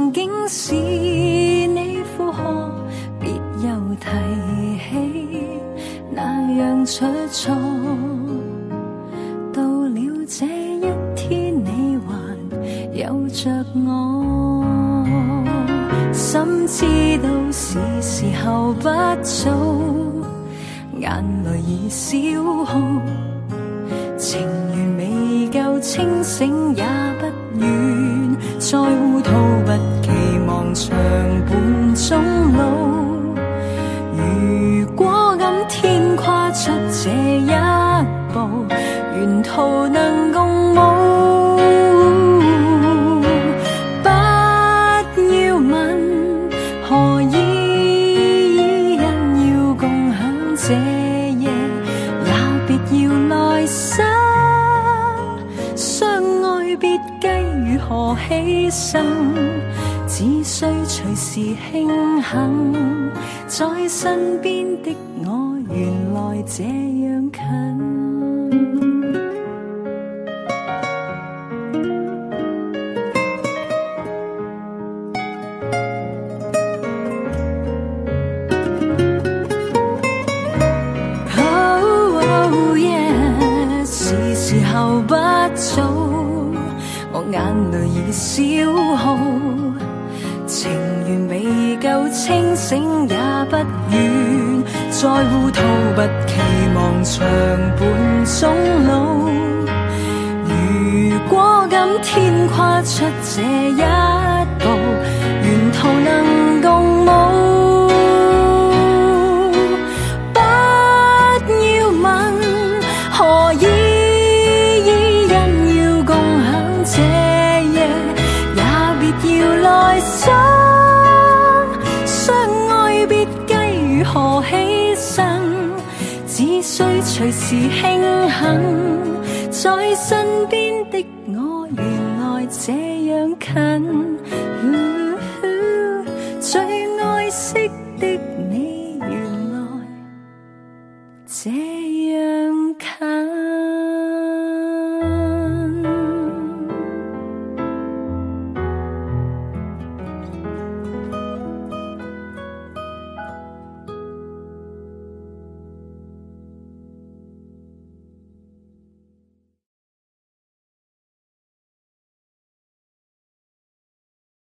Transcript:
曾經是你負荷，別又提起那樣出錯。到了這一天，你還有着我，心知道是時候不早，眼淚已消耗，情緣未夠清醒，也不願再糊塗，不期望長伴終老。如果今天跨出這一步，沿途能共舞，不要問何以人要共享這夜，也別要來生相愛，別計如何犧牲，只需隨時慶幸，在身邊的我原來這樣近。是時候不早，我眼淚已消耗，情緣未夠清醒，也不願再糊塗，不期望長伴終老。如果今天跨出這一步，沿途能共舞，不要問何以要來生相愛，別計如何犧牲，只需隨時慶幸，在身邊的我原來這樣近。